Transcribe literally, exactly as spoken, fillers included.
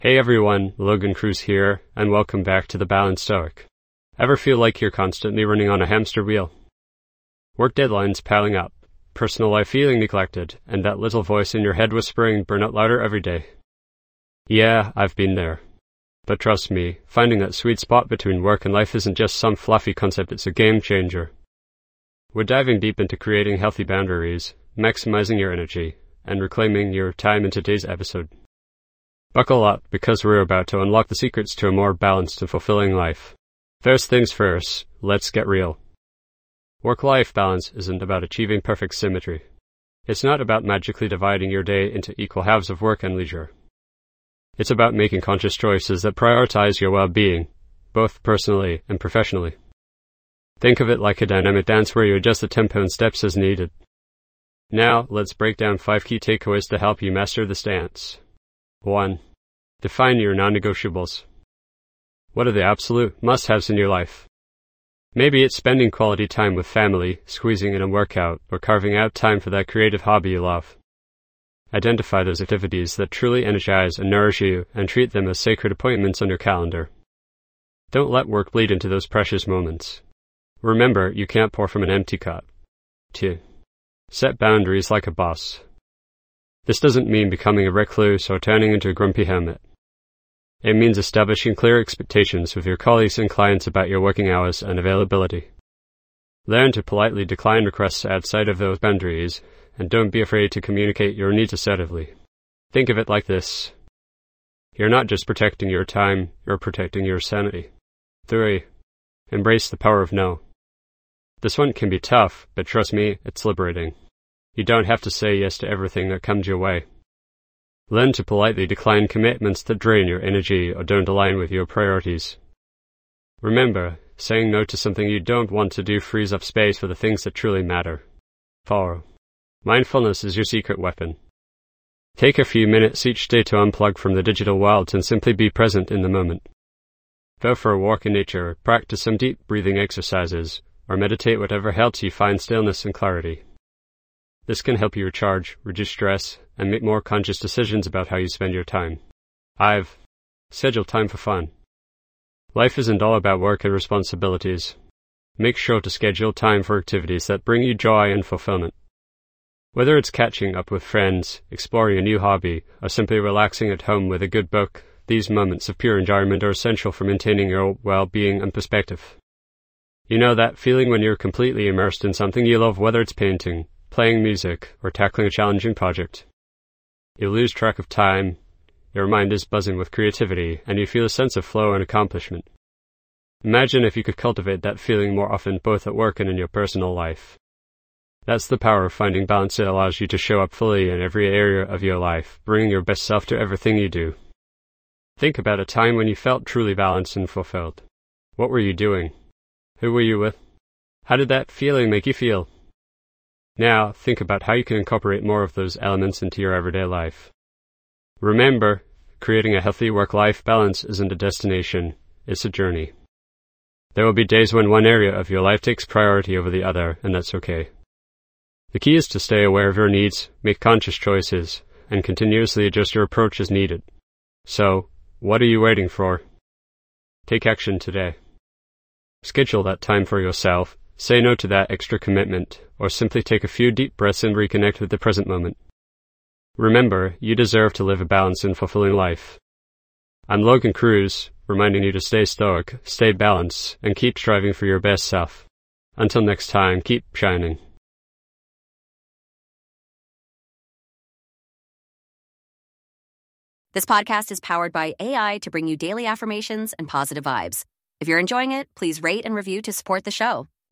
Hey everyone, Logan Cruz here, and welcome back to The Balanced Stoic. Ever feel like you're constantly running on a hamster wheel? Work deadlines piling up, personal life feeling neglected, and that little voice in your head whispering burn out louder every day. Yeah, I've been there. But trust me, finding that sweet spot between work and life isn't just some fluffy concept, it's a game changer. We're diving deep into creating healthy boundaries, maximizing your energy, and reclaiming your time in today's episode. Buckle up, because we're about to unlock the secrets to a more balanced and fulfilling life. First things first, let's get real. Work-life balance isn't about achieving perfect symmetry. It's not about magically dividing your day into equal halves of work and leisure. It's about making conscious choices that prioritize your well-being, both personally and professionally. Think of it like a dynamic dance where you adjust the tempo and steps as needed. Now, let's break down five key takeaways to help you master this dance. one. Define your non-negotiables. What are the absolute must-haves in your life? Maybe it's spending quality time with family, squeezing in a workout, or carving out time for that creative hobby you love. Identify those activities that truly energize and nourish you, and treat them as sacred appointments on your calendar. Don't let work bleed into those precious moments. Remember, you can't pour from an empty cup. two. Set boundaries like a boss. This doesn't mean becoming a recluse or turning into a grumpy hermit. It means establishing clear expectations with your colleagues and clients about your working hours and availability. Learn to politely decline requests outside of those boundaries, and don't be afraid to communicate your needs assertively. Think of it like this. You're not just protecting your time, you're protecting your sanity. three. Embrace the power of no. This one can be tough, but trust me, it's liberating. You don't have to say yes to everything that comes your way. Learn to politely decline commitments that drain your energy or don't align with your priorities. Remember, saying no to something you don't want to do frees up space for the things that truly matter. four. Mindfulness is your secret weapon. Take a few minutes each day to unplug from the digital world and simply be present in the moment. Go for a walk in nature, practice some deep breathing exercises, or meditate whatever helps you find stillness and clarity. This can help you recharge, reduce stress, and make more conscious decisions about how you spend your time. five. Schedule time for fun. Life isn't all about work and responsibilities. Make sure to schedule time for activities that bring you joy and fulfillment. Whether it's catching up with friends, exploring a new hobby, or simply relaxing at home with a good book, these moments of pure enjoyment are essential for maintaining your well-being and perspective. You know that feeling when you're completely immersed in something you love, whether it's painting, playing music, or tackling a challenging project. You lose track of time, your mind is buzzing with creativity, and you feel a sense of flow and accomplishment. Imagine if you could cultivate that feeling more often, both at work and in your personal life. That's the power of finding balance. It allows you to show up fully in every area of your life, bringing your best self to everything you do. Think about a time when you felt truly balanced and fulfilled. What were you doing? Who were you with? How did that feeling make you feel? Now, think about how you can incorporate more of those elements into your everyday life. Remember, creating a healthy work-life balance isn't a destination, it's a journey. There will be days when one area of your life takes priority over the other, and that's okay. The key is to stay aware of your needs, make conscious choices, and continuously adjust your approach as needed. So, what are you waiting for? Take action today. Schedule that time for yourself. Say no to that extra commitment, or simply take a few deep breaths and reconnect with the present moment. Remember, you deserve to live a balanced and fulfilling life. I'm Logan Cruz, reminding you to stay stoic, stay balanced, and keep striving for your best self. Until next time, keep shining. This podcast is powered by A I to bring you daily affirmations and positive vibes. If you're enjoying it, please rate and review to support the show.